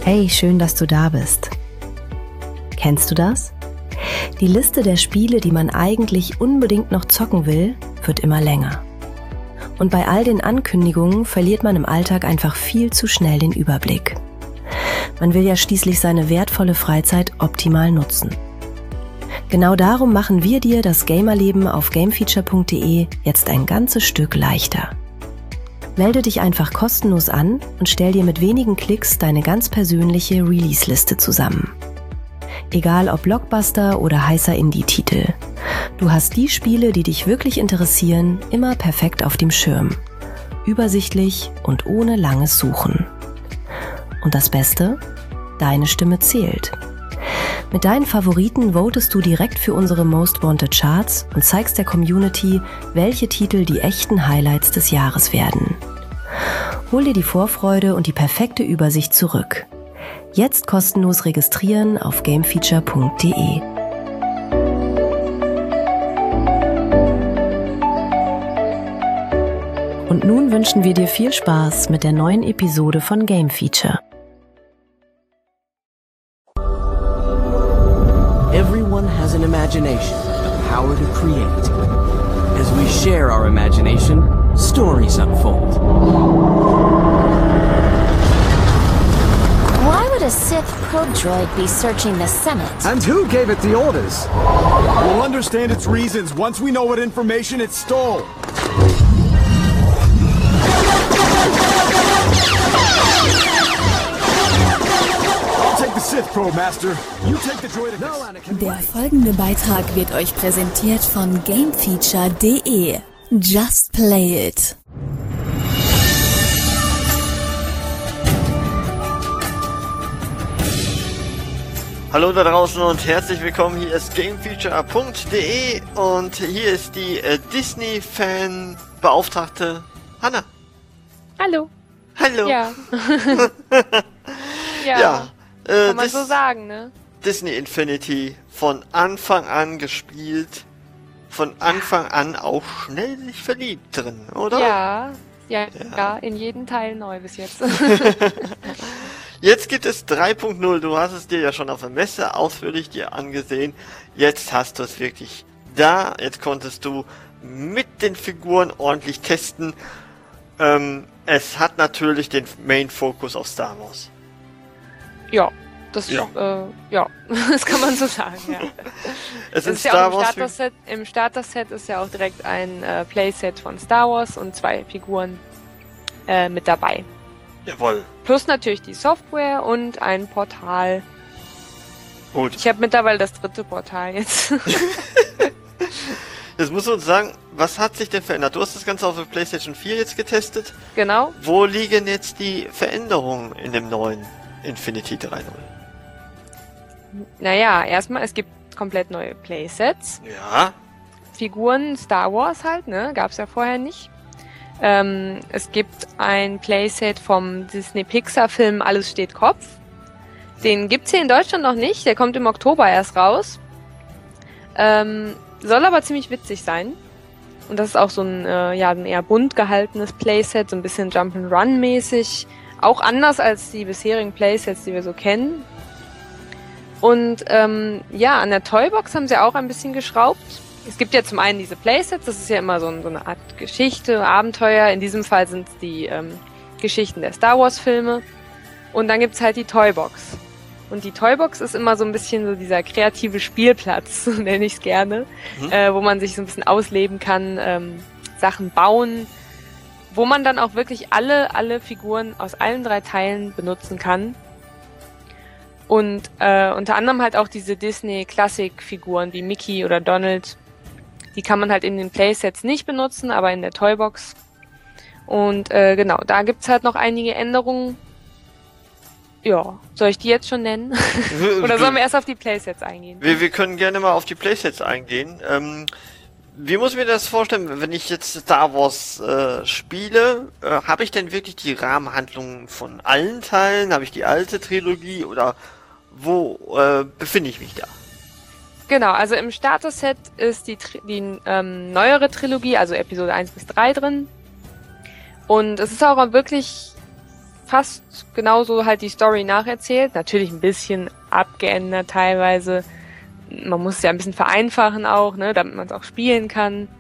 Hey, schön, dass du da bist. Kennst du das? Die Liste der Spiele, die man eigentlich unbedingt noch zocken will, wird immer länger. Und bei all den Ankündigungen verliert man im Alltag einfach viel zu schnell den Überblick. Man will ja schließlich seine wertvolle Freizeit optimal nutzen. Genau darum machen wir dir das Gamerleben auf gamefeature.de jetzt ein ganzes Stück leichter. Melde dich einfach kostenlos an und stell dir mit wenigen Klicks deine ganz persönliche Release-Liste zusammen. Egal ob Blockbuster oder heißer Indie-Titel. Du hast die Spiele, die dich wirklich interessieren, immer perfekt auf dem Schirm. Übersichtlich und ohne langes Suchen. Und das Beste? Deine Stimme zählt. Mit deinen Favoriten votest du direkt für unsere Most Wanted Charts und zeigst der Community, welche Titel die echten Highlights des Jahres werden. Hol dir die Vorfreude und die perfekte Übersicht zurück. Jetzt kostenlos registrieren auf gamefeature.de. Und nun wünschen wir dir viel Spaß mit der neuen Episode von Game Feature. Everyone has an imagination, the power to create. As we share our imagination, stories unfold. Why would a Sith probe droid be searching the Senate? And who gave it the orders? We'll understand its reasons once we know what information it stole. Sith Probe Master, you take the droid. No, Anakin. Der folgende Beitrag wird euch präsentiert von gamefeature.de. Just play it. Hallo da draußen und herzlich willkommen. Hier ist gamefeature.de und hier ist die Disney-Fan-Beauftragte Hanna. Hallo. Hallo. Ja. Ja. Kann man so sagen, ne? Disney Infinity von Anfang an gespielt, von Anfang an auch schnell sich verliebt drin, oder? Ja, in jedem Teil neu bis jetzt. Jetzt gibt es 3.0, du hast es dir ja schon auf der Messe ausführlich dir angesehen, jetzt hast du es wirklich da, jetzt konntest du mit den Figuren ordentlich testen. Es hat natürlich den Main-Fokus auf Star Wars. Ja, das kann man so sagen, ja. Es ist ja Star auch im Starter-Set ist ja auch direkt ein Playset von Star Wars und 2 Figuren mit dabei. Jawohl. Plus natürlich die Software und ein Portal. Gut. Ich habe mittlerweile das 3. Portal jetzt. Jetzt musst du uns sagen, was hat sich denn verändert? Du hast das Ganze auf der PlayStation 4 jetzt getestet. Genau. Wo liegen jetzt die Veränderungen in dem neuen Infinity 3.0? Naja, erstmal, es gibt komplett neue Playsets. Ja. Figuren Star Wars halt, ne? Gab's ja vorher nicht. Es gibt ein Playset vom Disney-Pixar-Film Alles steht Kopf. Den gibt's hier in Deutschland noch nicht. Der kommt im Oktober erst raus. Soll aber ziemlich witzig sein. Und das ist auch so ein eher bunt gehaltenes Playset, so ein bisschen Jump'n'Run-mäßig. Auch anders als die bisherigen Playsets, die wir so kennen. Und an der Toybox haben sie auch ein bisschen geschraubt. Es gibt ja zum einen diese Playsets, das ist ja immer so eine Art Geschichte, Abenteuer. In diesem Fall sind es die Geschichten der Star Wars Filme. Und dann gibt's halt die Toybox. Und die Toybox ist immer so ein bisschen so dieser kreative Spielplatz, nenne ich es gerne, wo man sich so ein bisschen ausleben kann, Sachen bauen, wo man dann auch wirklich alle Figuren aus allen 3 Teilen benutzen kann. Und unter anderem halt auch diese Disney-Klassik-Figuren wie Mickey oder Donald, die kann man halt in den Playsets nicht benutzen, aber in der Toybox. Und genau, da gibt's halt noch einige Änderungen. Ja, soll ich die jetzt schon nennen? Oder sollen wir erst auf die Playsets eingehen? Wir können gerne mal auf die Playsets eingehen. Wie muss ich mir das vorstellen, wenn ich jetzt Star Wars spiele? Habe ich denn wirklich die Rahmenhandlung von allen Teilen? Habe ich die alte Trilogie oder wo befinde ich mich da? Genau, also im Starter-Set ist die neuere Trilogie, also Episode 1 bis 3 drin. Und es ist auch wirklich fast genauso halt die Story nacherzählt. Natürlich ein bisschen abgeändert teilweise. Man muss es ja ein bisschen vereinfachen auch, ne, damit man es auch spielen kann.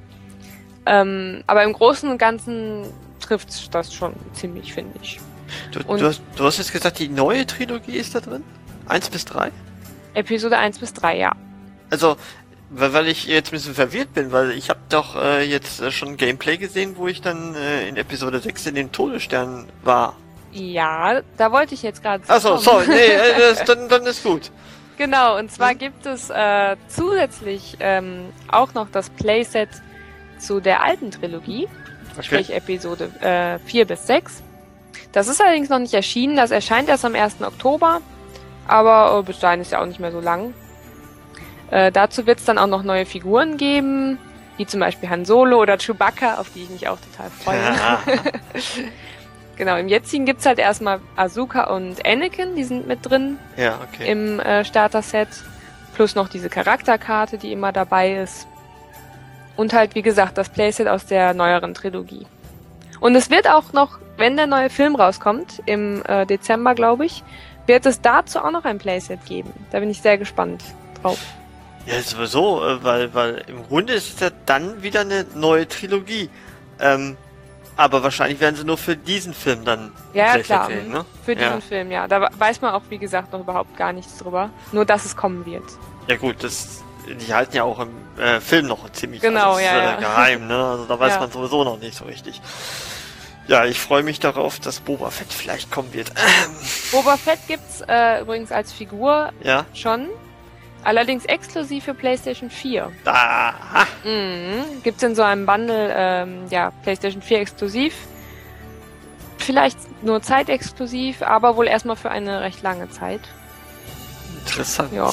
Aber im Großen und Ganzen trifft das schon ziemlich, finde ich. Du hast jetzt gesagt, die neue Trilogie ist da drin? 1 bis 3? Episode 1 bis 3, ja. Also, weil ich jetzt ein bisschen verwirrt bin, weil ich habe doch jetzt schon Gameplay gesehen, wo ich dann in Episode 6 in den Todesstern war. Ja, da wollte ich jetzt gerade Achso, sorry, nee, dann ist gut. Genau, und zwar gibt es zusätzlich auch noch das Playset zu der alten Trilogie, sprich Episode 4 bis 6. Das ist allerdings noch nicht erschienen, das erscheint erst am 1. Oktober, aber bis dahin ist ja auch nicht mehr so lang. Dazu wird es dann auch noch neue Figuren geben, wie zum Beispiel Han Solo oder Chewbacca, auf die ich mich auch total freue. Ja. Genau, im jetzigen gibt's halt erstmal Ahsoka und Anakin, die sind mit drin im Starter-Set, plus noch diese Charakterkarte, die immer dabei ist. Und halt, wie gesagt, das Playset aus der neueren Trilogie. Und es wird auch noch, wenn der neue Film rauskommt, im Dezember, glaube ich, wird es dazu auch noch ein Playset geben. Da bin ich sehr gespannt drauf. Ja, sowieso, weil im Grunde ist es ja dann wieder eine neue Trilogie. Aber wahrscheinlich werden sie nur für diesen Film dann Playset klar, wählen, ne? Für diesen Film, ja. Da weiß man auch, wie gesagt, noch überhaupt gar nichts drüber. Nur, dass es kommen wird. Ja gut, die halten ja auch im Film noch ziemlich geheim, ne? Also da weiß man sowieso noch nicht so richtig. Ja, ich freue mich darauf, dass Boba Fett vielleicht kommen wird. Boba Fett gibt's übrigens als Figur schon. Allerdings exklusiv für PlayStation 4. Aha. Gibt's in so einem Bundle, PlayStation 4 exklusiv. Vielleicht nur zeitexklusiv, aber wohl erstmal für eine recht lange Zeit. Interessant. Ja.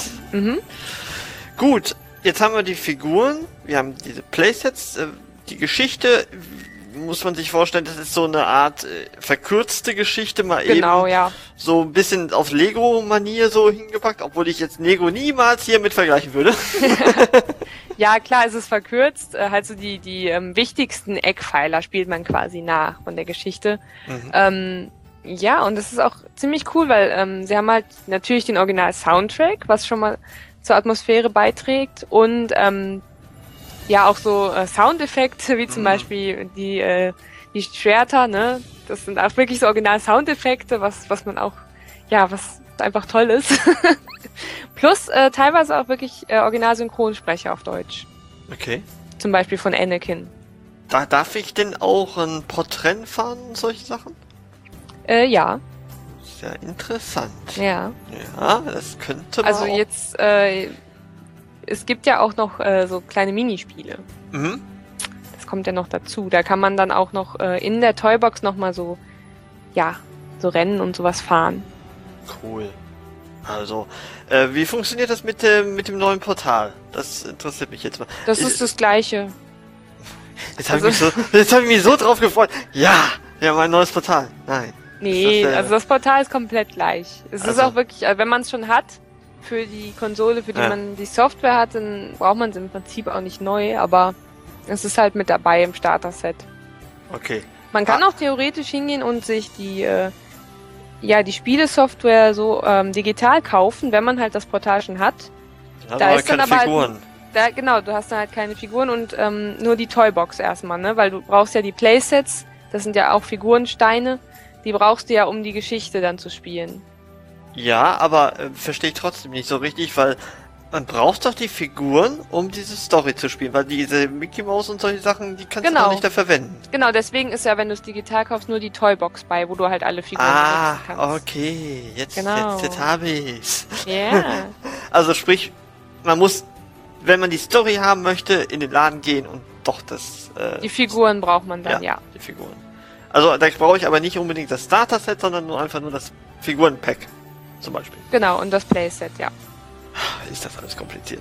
Gut, jetzt haben wir die Figuren, wir haben diese Playsets, die Geschichte, muss man sich vorstellen, das ist so eine Art verkürzte Geschichte, mal genau, eben so ein bisschen auf Lego-Manier so hingepackt, obwohl ich jetzt Lego niemals hiermit vergleichen würde. Ja, klar, es ist verkürzt, halt so die wichtigsten Eckpfeiler spielt man quasi nach von der Geschichte. Ja, und das ist auch ziemlich cool, weil sie haben halt natürlich den Original-Soundtrack, was schon mal zur Atmosphäre beiträgt und auch so Soundeffekte, wie zum Beispiel die Schwerter, ne? Das sind auch wirklich so Original-Soundeffekte, was man auch, was einfach toll ist. Plus teilweise auch wirklich Original-Synchronsprecher auf Deutsch. Okay. Zum Beispiel von Anakin. Darf ich denn auch ein Podrennen fahren und solche Sachen? Ja. Sehr interessant. Ja. Ja, das könnte man also jetzt, es gibt ja auch noch so kleine Minispiele. Das kommt ja noch dazu. Da kann man dann auch noch in der Toybox nochmal so, so Rennen und sowas fahren. Cool. Also, wie funktioniert das mit dem neuen Portal? Das interessiert mich jetzt mal. Das ist das Gleiche. Jetzt habe ich mich so drauf gefreut. Ja, wir haben ein neues Portal. Nein. Nee, also das Portal ist komplett gleich. Es ist auch wirklich, wenn man es schon hat, für die Konsole, für die man die Software hat, dann braucht man es im Prinzip auch nicht neu, aber es ist halt mit dabei im Starter-Set. Okay. Man kann auch theoretisch hingehen und sich die Spielesoftware so digital kaufen, wenn man halt das Portal schon hat. Da ist dann aber Figuren. Genau, du hast dann halt keine Figuren und nur die Toybox erstmal, ne? Weil du brauchst ja die Playsets, das sind ja auch Figurensteine, die brauchst du ja, um die Geschichte dann zu spielen. Ja, aber verstehe ich trotzdem nicht so richtig, weil man braucht doch die Figuren, um diese Story zu spielen, weil diese Mickey Mouse und solche Sachen, die kannst du doch nicht da verwenden. Genau, deswegen ist ja, wenn du es digital kaufst, nur die Toybox bei, wo du halt alle Figuren benutzen kannst. Okay, jetzt habe ich's. Ja. Yeah. Also sprich, man muss, wenn man die Story haben möchte, in den Laden gehen und doch das... die Figuren braucht man dann, ja. Die Figuren. Also da brauche ich aber nicht unbedingt das Starter-Set, sondern einfach nur das Figuren-Pack. Zum Beispiel. Genau, und das Playset, ja. Ist das alles kompliziert.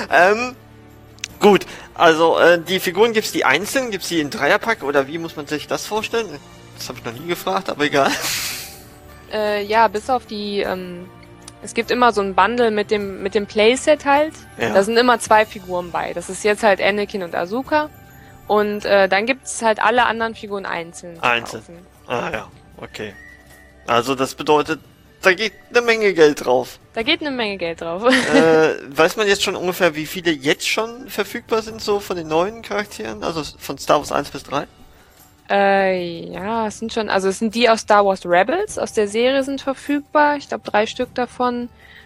Gut, also die Figuren gibt's die einzeln, gibt's die in Dreierpack oder wie muss man sich das vorstellen? Das habe ich noch nie gefragt, aber egal. Bis auf die, es gibt immer so ein Bundle mit dem Playset halt. Ja. Da sind immer 2 Figuren bei. Das ist jetzt halt Anakin und Ahsoka. Und dann gibt's halt alle anderen Figuren einzeln. Einzeln. Ah ja, okay. Also das bedeutet, da geht eine Menge Geld drauf. Da geht eine Menge Geld drauf. Weiß man jetzt schon ungefähr, wie viele jetzt schon verfügbar sind, so von den neuen Charakteren? Also von Star Wars 1 bis 3? Ja, es sind die aus Star Wars Rebels, aus der Serie sind verfügbar. Ich glaube 3 Stück davon.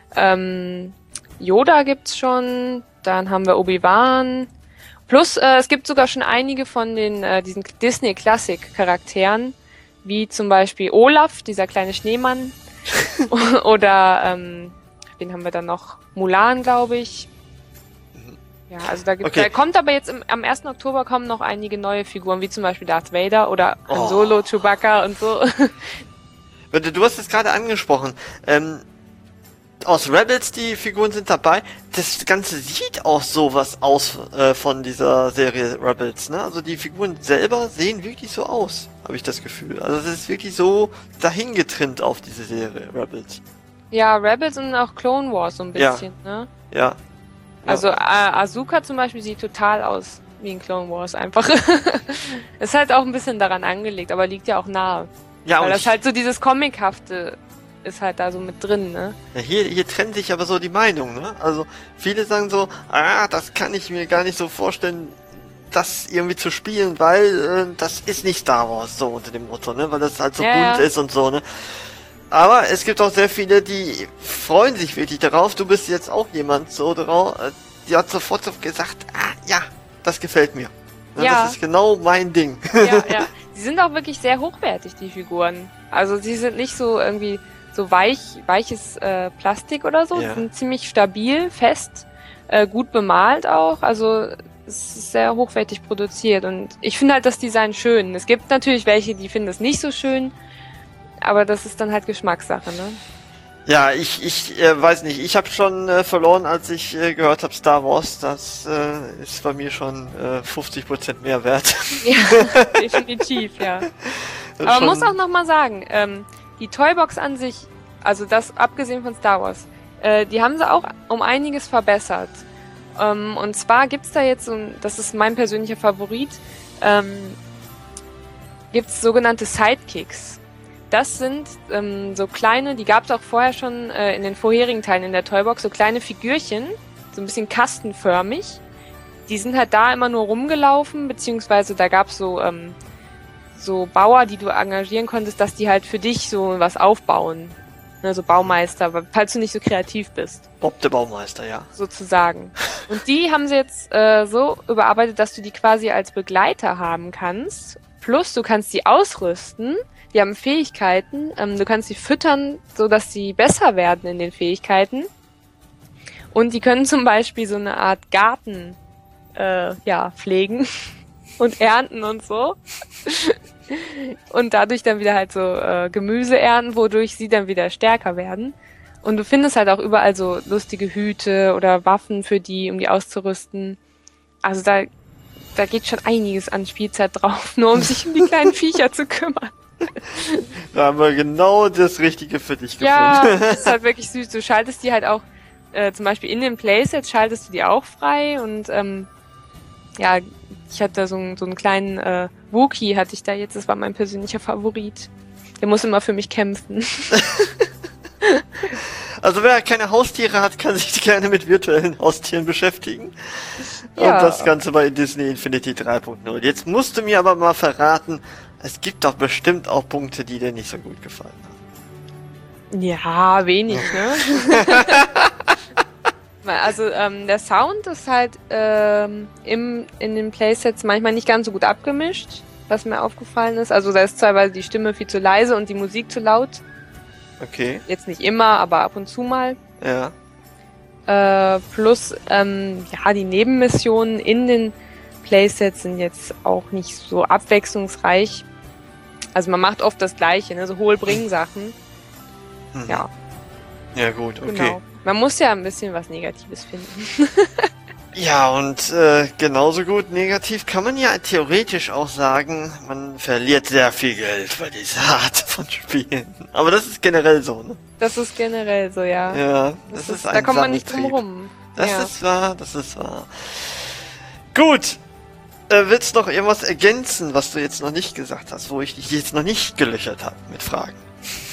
Yoda gibt's schon, dann haben wir Obi-Wan. Plus, es gibt sogar schon einige von diesen Disney-Klassik-Charakteren, wie zum Beispiel Olaf, dieser kleine Schneemann. Oder, wen haben wir dann noch? Mulan, glaube ich. Ja, also da kommt aber jetzt am 1. Oktober kommen noch einige neue Figuren, wie zum Beispiel Darth Vader oder Han Solo, Chewbacca und so. Du hast es gerade angesprochen. Aus Rebels, die Figuren sind dabei. Das Ganze sieht auch sowas aus von dieser Serie Rebels, ne? Also die Figuren selber sehen wirklich so aus, habe ich das Gefühl. Also es ist wirklich so dahin getrimmt auf diese Serie Rebels. Ja, Rebels und auch Clone Wars so ein bisschen, ne? Ja. Also Ahsoka zum Beispiel sieht total aus wie in Clone Wars einfach. Ist halt auch ein bisschen daran angelegt, aber liegt ja auch nahe. Ja, weil das halt so dieses Comichafte ist halt da so mit drin, ne? Ja, hier trennen sich aber so die Meinungen, ne? Also viele sagen so, das kann ich mir gar nicht so vorstellen, das irgendwie zu spielen, weil das ist nicht Star Wars, so unter dem Motto, ne? Weil das halt so bunt ist und so, ne? Aber es gibt auch sehr viele, die freuen sich wirklich darauf. Du bist jetzt auch jemand so drauf, die hat sofort so gesagt, ja, das gefällt mir. Ja. Das ist genau mein Ding. Ja. Die sind auch wirklich sehr hochwertig, die Figuren. Also sie sind nicht so irgendwie so weiches Plastik oder so. Ja. Die sind ziemlich stabil, fest, gut bemalt auch. Also es ist sehr hochwertig produziert und ich finde halt das Design schön. Es gibt natürlich welche, die finden es nicht so schön. Aber das ist dann halt Geschmackssache, ne? Ja, ich weiß nicht. Ich habe schon verloren, als ich gehört habe Star Wars. Das ist bei mir schon 50% mehr wert. Ja, definitiv, ja. Aber man muss auch nochmal sagen, die Toybox an sich, also das abgesehen von Star Wars, die haben sie auch um einiges verbessert. Und zwar gibt's da jetzt das ist mein persönlicher Favorit, gibt's sogenannte Sidekicks. Das sind so kleine, die gab es auch vorher schon in den vorherigen Teilen in der Toybox, so kleine Figürchen, so ein bisschen kastenförmig. Die sind halt da immer nur rumgelaufen, beziehungsweise da gab es so Bauer, die du engagieren konntest, dass die halt für dich so was aufbauen. Ne, so Baumeister, falls du nicht so kreativ bist. Bob der Baumeister, ja. Sozusagen. Und die haben sie jetzt so überarbeitet, dass du die quasi als Begleiter haben kannst. Plus, du kannst die ausrüsten. Die haben Fähigkeiten, du kannst sie füttern, so dass sie besser werden in den Fähigkeiten. Und die können zum Beispiel so eine Art Garten pflegen und ernten und so. Und dadurch dann wieder halt so Gemüse ernten, wodurch sie dann wieder stärker werden. Und du findest halt auch überall so lustige Hüte oder Waffen für die, um die auszurüsten. Also da geht schon einiges an Spielzeit drauf, nur um sich um die kleinen Viecher zu kümmern. Da haben wir genau das Richtige für dich gefunden. Ja, das ist halt wirklich süß. Du schaltest die halt auch, zum Beispiel in den Playsets schaltest du die auch frei und ich hatte so einen kleinen Wookie hatte ich da jetzt, das war mein persönlicher Favorit. Der muss immer für mich kämpfen. Also wer keine Haustiere hat, kann sich gerne mit virtuellen Haustieren beschäftigen. Ja. Und das Ganze bei Disney Infinity 3.0. Jetzt musst du mir aber mal verraten, es gibt doch bestimmt auch Punkte, die dir nicht so gut gefallen haben. Ja, wenig, ne? Also der Sound ist halt in den Playsets manchmal nicht ganz so gut abgemischt, was mir aufgefallen ist. Also da ist teilweise die Stimme viel zu leise und die Musik zu laut. Okay. Jetzt nicht immer, aber ab und zu mal. Ja. Plus, die Nebenmissionen in den Playsets sind jetzt auch nicht so abwechslungsreich. Also man macht oft das Gleiche, ne? So Hohlbring-Sachen. Ja. Ja gut, okay. Genau. Man muss ja ein bisschen was Negatives finden. Ja, und genauso gut negativ kann man ja theoretisch auch sagen, man verliert sehr viel Geld bei dieser Art von Spielen. Aber das ist generell so, ne? Das ist generell so, ja. Ja, das ist ein da kommt man nicht Sammeltrieb. drum rum. Das ist wahr. Gut. Willst du noch irgendwas ergänzen, was du jetzt noch nicht gesagt hast, wo ich dich jetzt noch nicht gelöchert habe mit Fragen?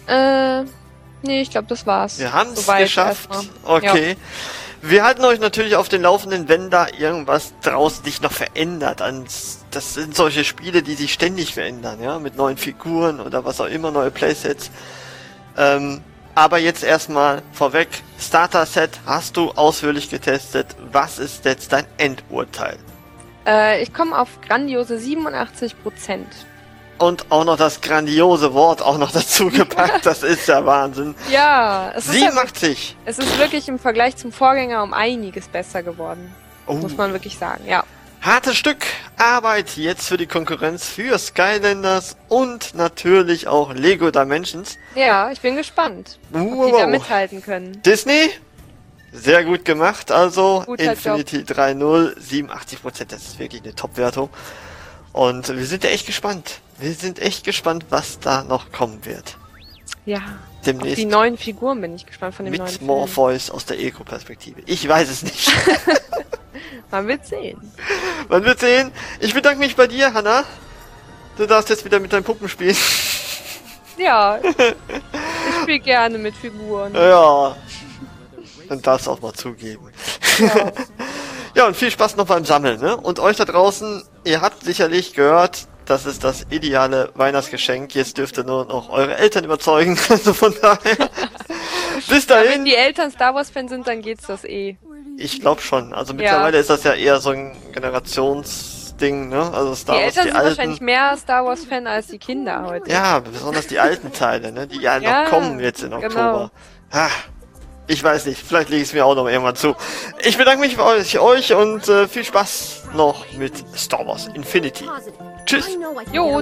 Nee, ich glaube, das war's. Wir haben es Soweit geschafft. erstmal. Okay. Wir halten euch natürlich auf den Laufenden, wenn da irgendwas draußen sich noch verändert. Das sind solche Spiele, die sich ständig verändern, ja, mit neuen Figuren oder was auch immer, neue Playsets. Aber jetzt erstmal vorweg, Starter-Set hast du ausführlich getestet. Was ist jetzt dein Endurteil? Ich komme auf grandiose 87%. Und auch noch das grandiose Wort auch noch dazu gepackt. Das ist ja Wahnsinn. Ja, es ist 87. Es ist wirklich im Vergleich zum Vorgänger um einiges besser geworden. Oh. Muss man wirklich sagen, ja. Hartes Stück Arbeit jetzt für die Konkurrenz für Skylanders und natürlich auch Lego Dimensions. Ja, ich bin gespannt, ob die da mithalten können. Disney, sehr gut gemacht. Also Guter Infinity 3.0, 87%. Das ist wirklich eine Top-Wertung. Und wir sind echt gespannt. Wir sind echt gespannt, was da noch kommen wird. Ja, Demnächst auf die neuen Figuren bin ich gespannt von dem neuen mit Film. Morpheus aus der Eco-Perspektive. Ich weiß es nicht. Man wird sehen. Man wird sehen. Ich bedanke mich bei dir, Hanna. Du darfst jetzt wieder mit deinen Puppen spielen. Ja, ich spiele gerne mit Figuren. Ja. Dann darfst du auch mal zugeben. Ja. Ja, und viel Spaß noch beim Sammeln, ne? Und euch da draußen, ihr habt sicherlich gehört, das ist das ideale Weihnachtsgeschenk. Jetzt dürft ihr nur noch eure Eltern überzeugen. Also von daher. Bis Ja, dahin. wenn die Eltern Star Wars Fan sind, dann geht's das eh. Ich glaube schon. Also mittlerweile ist das ja eher so ein Generationsding, ne? Also Star Die Wars, Eltern die sind alten. wahrscheinlich mehr Star Wars Fan als die Kinder heute. Ja, besonders die alten Teile, ne? Die ja Ja, noch kommen jetzt in Oktober. genau. Ah, ich weiß nicht, vielleicht lege ich es mir auch noch irgendwann zu. Ich bedanke mich für euch und viel Spaß noch mit Star Wars Infinity. Tschüss. Jo,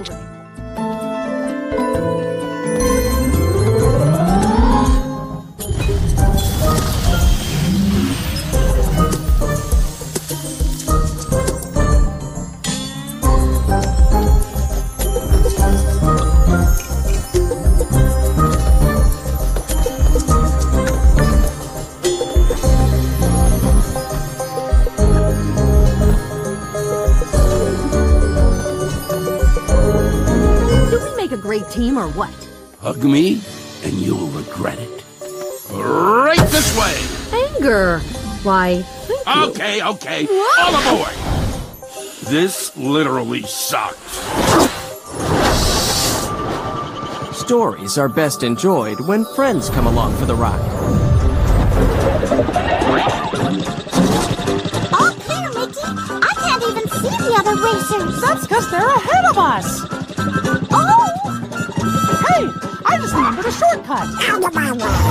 Do we make a great team or what? Hug me, and you'll regret it. Right this way! Anger. Why, thank you. Okay. All aboard! This literally sucks. Stories are best enjoyed when friends come along for the ride. All clear, Mickey. I can't even see the other racers. That's because they're ahead of us. Oh! Hey, I just remembered a shortcut.